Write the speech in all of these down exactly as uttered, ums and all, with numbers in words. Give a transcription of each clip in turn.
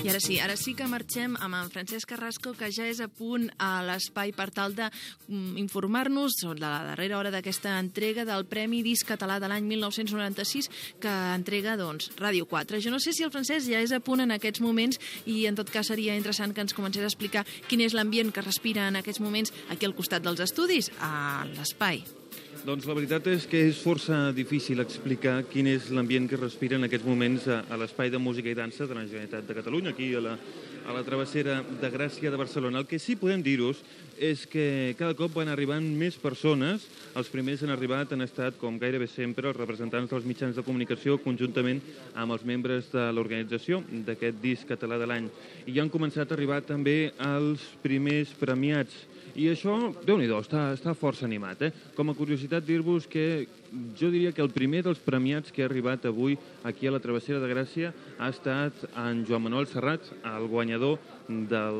I ara sí, ara sí que marxem amb en Francesc Carrasco, que ja és a punt a l'espai per tal d'informar-nos sobre la darrera hora d'aquesta entrega del Premi Disc Català de l'any mil nou-cents noranta-sis que entrega doncs, Ràdio quatre. Jo no sé si el Francesc ja és a punt en aquests moments i en tot cas seria interessant que ens comencés a explicar quin és l'ambient que respira en aquests moments aquí al costat dels estudis, a l'espai. Doncs la veritat és que és força difícil explicar quin és l'ambient que respira en aquests moments a, a l'Espai de Música i Dansa de la Generalitat de Catalunya, aquí a la, a la travessera de Gràcia de Barcelona. El que sí podem dir-vos és que cada cop van arribant més persones. Els primers han arribat, han estat, com gairebé sempre, els representants dels mitjans de comunicació conjuntament amb els membres de l'organització d'aquest disc català de l'any. I han començat a arribar també els primers premiats. I això, Déu-n'hi-do, està, està força animat. Eh? Com a curiositat, dir-vos que jo diria que el primer dels premiats que ha arribat avui aquí a la travessera de Gràcia ha estat en Joan Manuel Serrat, el guanyador del,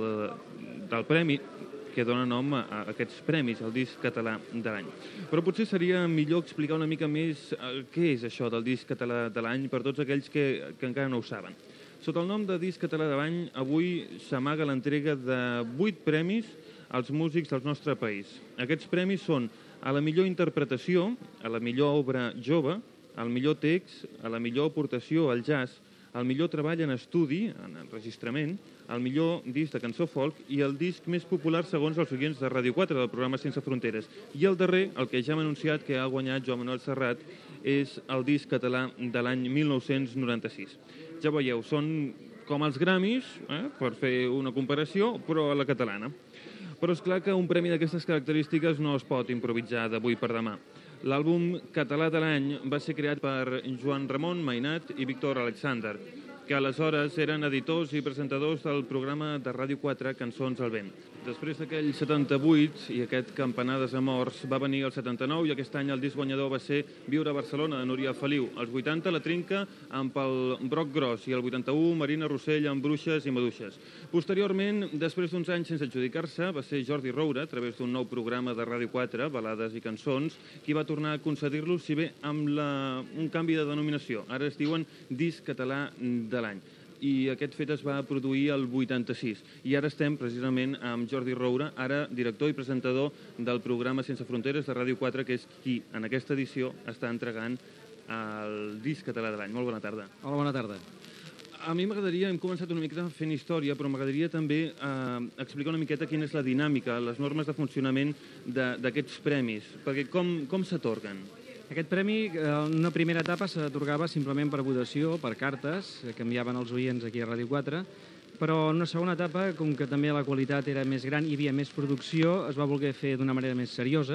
del premi que dona nom a aquests premis, el disc català de l'any. Però potser seria millor explicar una mica més què és això del disc català de l'any per tots aquells que, que encara no ho saben. Sota el nom de disc català de l'any, avui s'amaga l'entrega de vuit premis als músics del nostre país. Aquests premis són a la millor interpretació, a la millor obra jove, al millor text, a la millor aportació al jazz, al millor treball en estudi, en enregistrament, al millor disc de cançó folk i el disc més popular segons els oients de Ràdio quatre del programa Sense Fronteres. I el darrer, el que ja hem anunciat que ha guanyat Joan Manuel Serrat, és el disc català de l'any mil nou-cents noranta-sis. Ja veieu, són com els Grammys, eh, per fer una comparació, però a la catalana. Però és clar que un premi d'aquestes característiques no es pot improvisar d'avui per demà. L'àlbum català de l'any va ser creat per Joan Ramon Mainat i Víctor Alexander, que aleshores eren editors i presentadors del programa de Ràdio quatre Cançons al vent. Després d'aquell setanta-vuit i aquest campanar desamorts va venir el setanta-nou i aquest any el disc guanyador va ser Viure a Barcelona, de Núria Feliu. Els vuitanta la Trinca amb el Broc Gros i el vuitanta-u Marina Rossell amb Bruixes i Maduixes. Posteriorment, després d'uns anys sense adjudicar-se, va ser Jordi Roura, a través d'un nou programa de Ràdio quatre, Balades i Cançons, qui va tornar a concedir-los, si bé amb la... un canvi de denominació. Ara es diuen Disc Català de l'any. I aquest fet es va produir el vuitanta-sis. I ara estem precisament amb Jordi Roura, ara director i presentador del programa Sense Fronteres de Ràdio quatre, que és qui en aquesta edició està entregant el disc català de l'any. Molt bona tarda. Hola, bona tarda. A mi m'agradaria, hem començat una miqueta fent història, però m'agradaria també eh, explicar una miqueta quina és la dinàmica, les normes de funcionament d'aquests premis, perquè com, com s'atorguen? Aquest premi, en una primera etapa, s'atorgava simplement per votació, per cartes, que enviaven els oients aquí a Ràdio quatre, però en una segona etapa, com que també la qualitat era més gran i hi havia més producció, es va voler fer d'una manera més seriosa,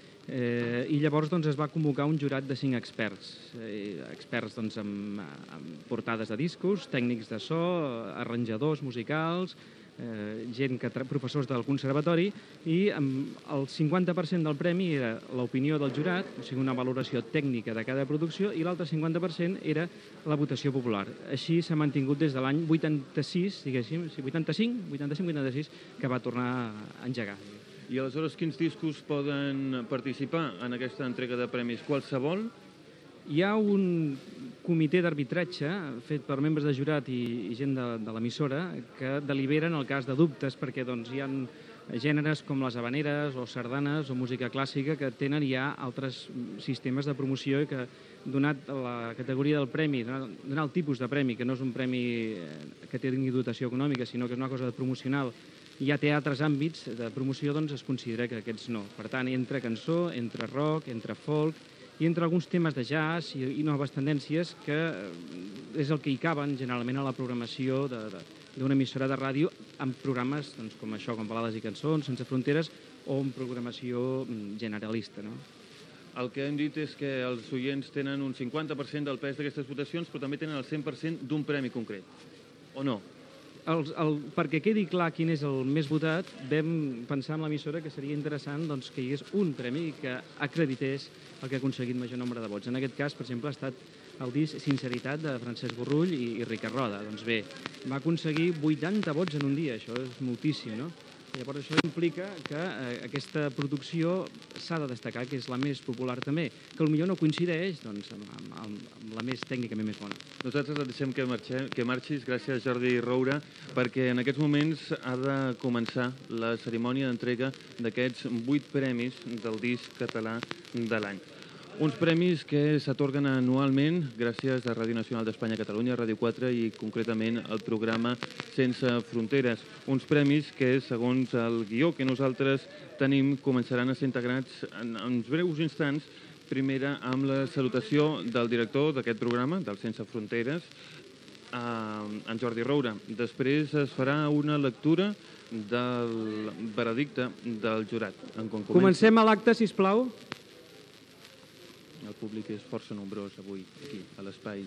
eh, i llavors doncs, es va convocar un jurat de cinc experts, eh, experts doncs, amb, amb portades de discos, tècnics de so, arranjadors musicals, Eh, gent que professors del conservatori, i amb el cinquanta per cent del premi era l'opinió del jurat, o sigui, una valoració tècnica de cada producció, i l'altre cinquanta per cent era la votació popular. Així s'ha mantingut des de l'any vuitanta-sis, diguéssim, vuitanta-cinc, vuitanta-cinc vuitanta-sis, que va tornar a engegar. I aleshores quins discos poden participar en aquesta entrega de premis? Qualsevol? Hi ha un comitè d'arbitratge fet per membres de jurat i, i gent de, de l'emissora que deliberen el cas de dubtes, perquè doncs, hi ha gèneres com les habaneres o sardanes o música clàssica que tenen ja altres sistemes de promoció i que, donat la categoria del premi, donat el tipus de premi, que no és un premi que tingui dotació econòmica, sinó que és una cosa de promocional, i ja té altres àmbits de promoció, doncs es considera que aquests no. Per tant, entre cançó, entre rock, entre folk, i entre alguns temes de jazz i, i noves tendències, que és el que hi caben generalment a la programació d'una emissora de ràdio amb programes doncs, com això, com Balades i Cançons, Sense Fronteres, o amb programació generalista. No? El que hem dit és que els oients tenen un cinquanta per cent del pes d'aquestes votacions, però també tenen el cent per cent d'un premi concret, o no? El, el, perquè quedi clar quin és el més votat, vam pensar en l'emissora que seria interessant doncs, que hi hagués un premi que acredités el que ha aconseguit major nombre de vots. En aquest cas, per exemple, ha estat el disc Sinceritat de Francesc Borrull i, i Ricard Roda. Doncs bé, va aconseguir vuitanta vots en un dia, això és moltíssim, no? Llavors això implica que eh, aquesta producció s'ha de destacar, que és la més popular també, que potser no coincideix doncs, amb, amb, amb la més tècnicament més bona. Nosaltres et deixem que, marxem, que marxis, gràcies Jordi Roura, perquè en aquests moments ha de començar la cerimònia d'entrega d'aquests vuit premis del disc català de l'any. Uns premis que s'atorguen anualment gràcies a Ràdio Nacional d'Espanya Catalunya, Ràdio quatre i concretament el programa Sense Fronteres. Uns premis que, segons el guió que nosaltres tenim, començaran a ser integrats en uns breus instants, primera amb la salutació del director d'aquest programa, del Sense Fronteres, en Jordi Roura. Després es farà una lectura del veredicte del jurat. Comencem a l'acte, sisplau. El públic és força nombrós avui, aquí, a l'espai.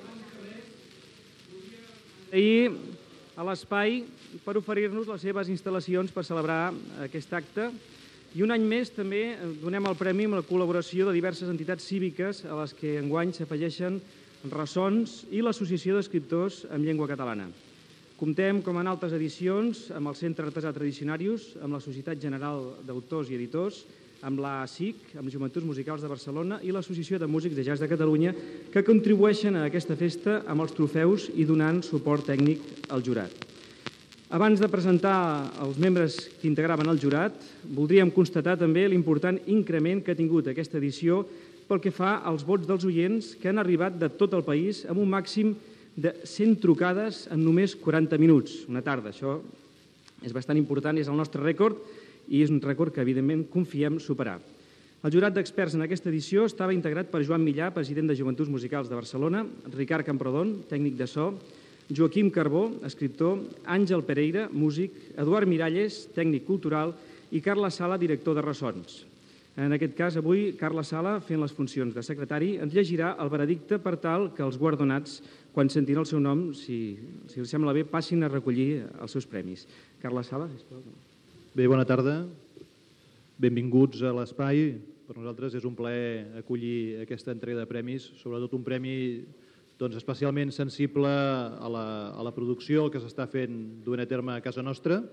Ahir, a l'espai, per oferir-nos les seves instal·lacions per celebrar aquest acte. I un any més també donem el premi amb la col·laboració de diverses entitats cíviques a les que enguany s'afegeixen Ressons i l'Associació d'Escriptors en Llengua Catalana. Comptem, com en altres edicions, amb el Centre Artesà Tradicionarius, amb la Societat General d'Autors i Editors, amb l'A S I C, amb Joventuts Musicals de Barcelona i l'Associació de Músics de Jazz de Catalunya, que contribueixen a aquesta festa amb els trofeus i donant suport tècnic al jurat. Abans de presentar els membres que integraven el jurat, voldríem constatar també l'important increment que ha tingut aquesta edició pel que fa als vots dels oients que han arribat de tot el país amb un màxim de cent trucades en només quaranta minuts, una tarda. Això és bastant important, és el nostre rècord, i és un rècord que, evidentment, confiem superar. El jurat d'experts en aquesta edició estava integrat per Joan Millà, president de Joventuts Musicals de Barcelona, Ricard Camprodon, tècnic de so, Joaquim Carbó, escriptor, Àngel Pereira, músic, Eduard Miralles, tècnic cultural, i Carles Sala, director de Ressons. En aquest cas, avui, Carles Sala, fent les funcions de secretari, ens llegirà el veredicte per tal que els guardonats, quan sentin el seu nom, si, si els sembla bé, passin a recollir els seus premis. Carles Sala, sisplau. Bé, bona tarda. Benvinguts a l'espai. Per nosaltres és un plaer acollir aquesta entrega de premis, sobretot un premi doncs, especialment sensible a la, a la producció que s'està fent duent a terme a casa nostra.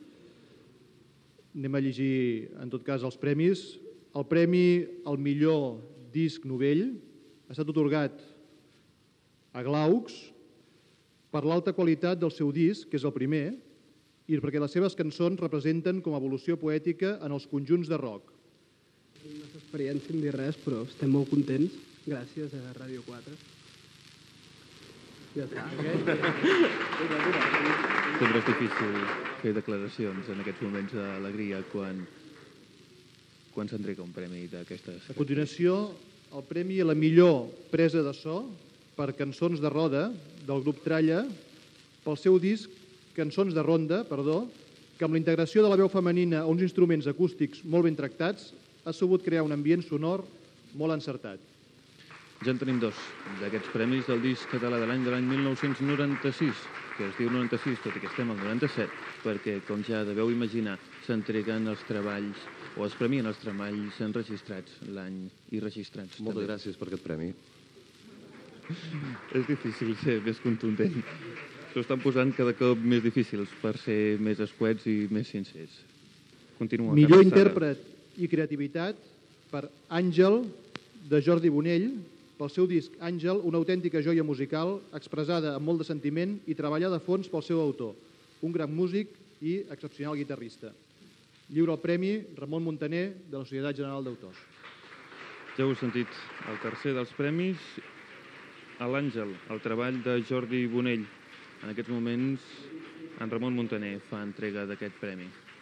Anem a llegir, en tot cas, els premis. El premi al millor disc novell ha estat atorgat a Glaucs per l'alta qualitat del seu disc, que és el primer, i perquè les seves cançons representen com a evolució poètica en els conjunts de rock. No és experiència en dir res, però estem molt contents. Gràcies a Ràdio quatre. Ja està. Sempre és difícil fer declaracions en aquests moments d'alegria quan, quan s'entrega un premi d'aquestes... A continuació, el premi a la millor presa de so per Cançons de Roda del grup Tralla pel seu disc Cançons de Ronda, perdó, que amb la integració de la veu femenina a uns instruments acústics molt ben tractats ha sabut crear un ambient sonor molt encertat. Ja en tenim dos, d'aquests premis del disc català de l'any de l'any mil nou-cents noranta-sis, que es diu noranta-sis, tot i que estem al noranta-set, perquè, com ja deveu imaginar, s'entreguen els treballs, o es premien els treballs enregistrats l'any i registrats. Moltes també. Gràcies per aquest premi. És difícil ser més contundent. S'ho estan posant cada cop més difícils per ser més escuets i més sincers. Continua. Millor intèrpret i creativitat per Àngel, de Jordi Bonell, pel seu disc Àngel, una autèntica joia musical expressada amb molt de sentiment i treballada a fons pel seu autor, un gran músic i excepcional guitarrista. Lliura el premi Ramon Montaner, de la Societat General d'Autors. Ja heu sentit el tercer dels premis, a l'Àngel, el treball de Jordi Bonell. En aquests moments, en Ramon Montaner fa entrega d'aquest premi.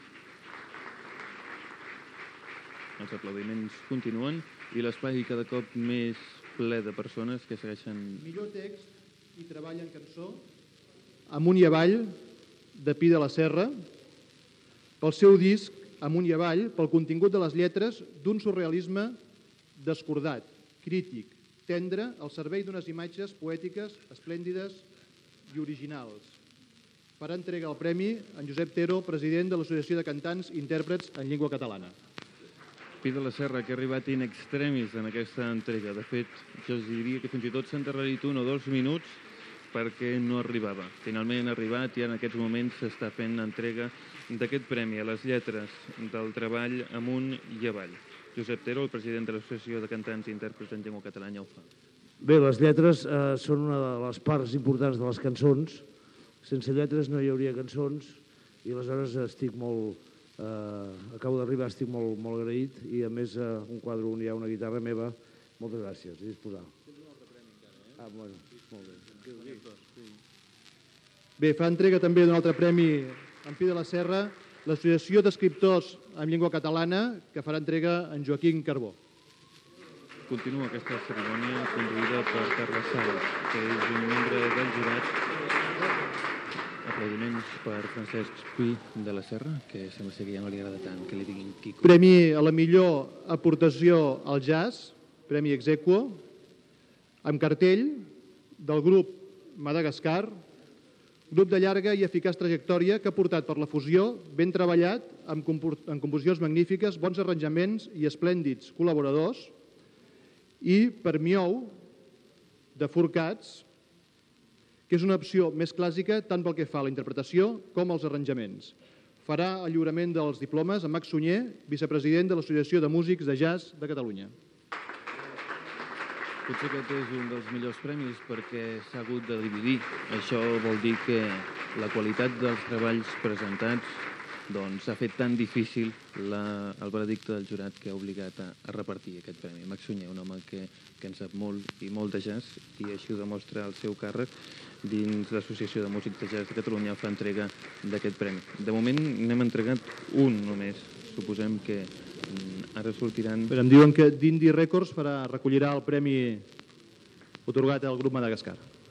Els aplaudiments continuen i l'espai cada cop més ple de persones que segueixen... Millor text i treball en cançó, Amunt i avall, de Pi de la Serra, pel seu disc Amunt i avall, pel contingut de les lletres d'un surrealisme descordat, crític, tendre, al servei d'unes imatges poètiques esplèndides i originals. Per entrega el premi en Josep Tero, president de l'Associació de Cantants i Intèrprets en Llengua Catalana. Pi de la Serra, que ha arribat in extremis en aquesta entrega. De fet, jo us diria que fins i tot s'ha endarrerit un o dos minuts perquè no arribava. Finalment ha arribat i en aquests moments s'està fent entrega d'aquest premi a les lletres del treball amunt i avall. Josep Tero, el president de l'Associació de Cantants i Intèrprets en Llengua Catalana, ho fa. Bé, les lletres eh, són una de les parts importants de les cançons. Sense lletres no hi hauria cançons i aleshores estic molt... Eh, acabo d'arribar, estic molt, molt agraït i a més eh, un quadre on hi ha una guitarra meva. Moltes gràcies, a disposar. Ah, bueno, molt bé. Bé, fa entrega també d'un altre premi en Pi de la Serra, l'Associació d'Escriptors en Llengua Catalana, que farà entrega en Joaquim Carbó. Continua aquesta cerimònia conduïda per Carles Sales, que és un membre del jurat. Aplaudiments per Francesc Pi de la Serra, que sembla que ja no li agrada tant que li diguin Quico. Premi a la millor aportació al jazz, Premi Exequo, amb cartell del grup Madagascar, grup de llarga i eficaç trajectòria que ha portat per la fusió, ben treballat, amb, amb composicions magnífiques, bons arranjaments i esplèndids col·laboradors, i per Miou, de Forcats, que és una opció més clàssica tant pel que fa a la interpretació com als arranjaments. Farà el lliurament dels diplomes a Max Sunyer, vicepresident de l'Associació de Músics de Jazz de Catalunya. Potser aquest és un dels millors premis perquè s'ha hagut de dividir. Això vol dir que la qualitat dels treballs presentats doncs, ha fet tan difícil la, el veredicte del jurat que ha obligat a, a repartir aquest premi. Max Sunyer, un home que, que en sap molt i molt de jazz i així ho demostra el seu càrrec dins l'Associació de Músics de Jazz de Catalunya fa entrega d'aquest premi. De moment n'hem entregat un només. Suposem que ara sortiran... Però em diuen que d'Indie Records farà, recollirà el premi otorgat al grup Madagascar.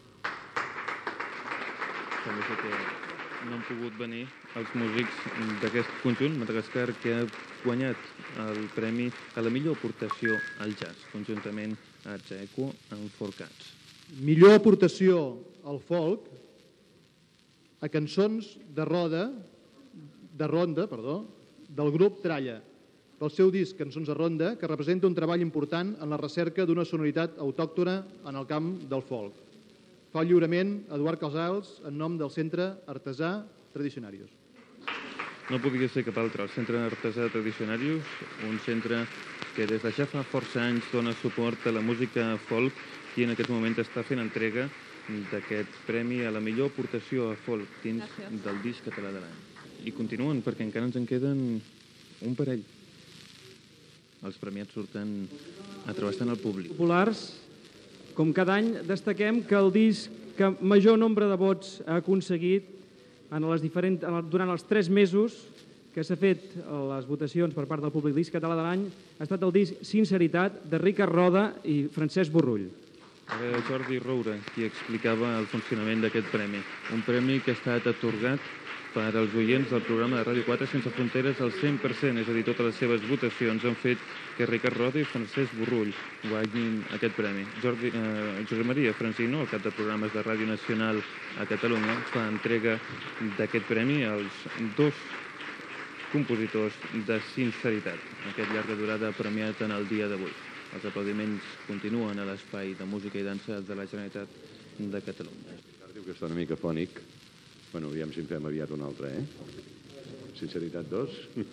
Sembla que no han pogut venir els músics d'aquest conjunt, Madagascar, que ha guanyat el premi a la millor aportació al jazz, conjuntament a Exequo amb Forcats. Millor aportació al folk a cançons de roda, de ronda, perdó, del grup Tralla, pel seu disc Cançons de Ronda, que representa un treball important en la recerca d'una sonoritat autòctona en el camp del folk. Fa el lliurament Eduard Casals en nom del Centre Artesà Tradicionarius. No podia ser cap altre, el Centre Artesà Tradicionarius, un centre que des de ja fa força anys dona suport a la música folk i en aquest moment està fent entrega d'aquest premi a la millor aportació a folk dins del disc català de l'any. I continuen, perquè encara ens en queden un parell. Els premiats surten travessant el públic. Populars, com cada any, destaquem que el disc que major nombre de vots ha aconseguit en les diferents, durant els tres mesos que s'ha fet les votacions per part del públic disc català de l'any ha estat el disc Sinceritat, de Ricard Roda i Francesc Borrull. Era Jordi Roura qui explicava el funcionament d'aquest premi. Un premi que ha estat atorgat per als oients del programa de Ràdio quatre Sense Fronteres al cent per cent, és a dir, totes les seves votacions han fet que Ricard Roda i Francesc Borrull guanyin aquest premi. Jordi, eh, Josep Maria Francino, el cap de programes de Ràdio Nacional a Catalunya, fa entrega d'aquest premi als dos compositors de Sinceritat, aquest llarga durada premiat en el dia d'avui. Els aplaudiments continuen a l'Espai de Música i Dansa de la Generalitat de Catalunya. Diu que està una mica fònic. Bueno, aviam si en fem aviat un altre, eh? Sinceritat dos.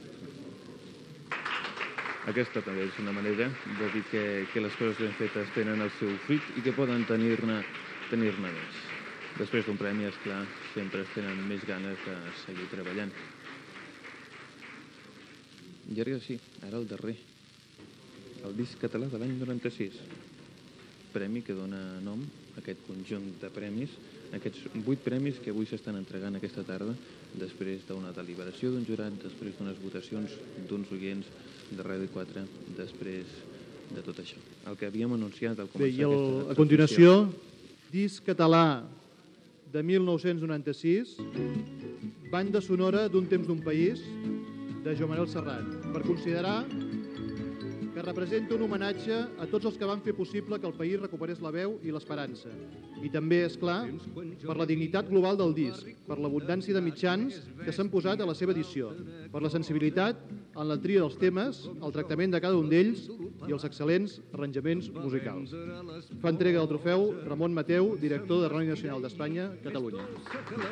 Aquesta també és una manera de dir que, que les coses ben fetes tenen el seu fruit i que poden tenir-ne tenir-ne més. Després d'un premi, esclar, sempre es tenen més ganes de seguir treballant. I ara sí, ara el darrer. El disc català de l'any noranta-sis. Premi que dona nom a aquest conjunt de premis, aquests vuit premis que avui s'estan entregant aquesta tarda després d'una deliberació d'un jurat, després d'unes votacions d'uns oients de Ràdio quatre, després de tot això. El que havíem anunciat al començar Bé, i el, aquesta a continuació, disc català de mil nou-cents noranta-sis, banda sonora d'un temps d'un país, de Joan Manel Serrat, per considerar que que representa un homenatge a tots els que van fer possible que el país recuperés la veu i l'esperança. I també, és clar, per la dignitat global del disc, per l'abundància de mitjans que s'han posat a la seva edició, per la sensibilitat en la tria dels temes, el tractament de cada un d'ells i els excel·lents arranjaments musicals. Fa entrega del trofeu Ramon Mateu, director de Ràdio Nacional d'Espanya, Catalunya.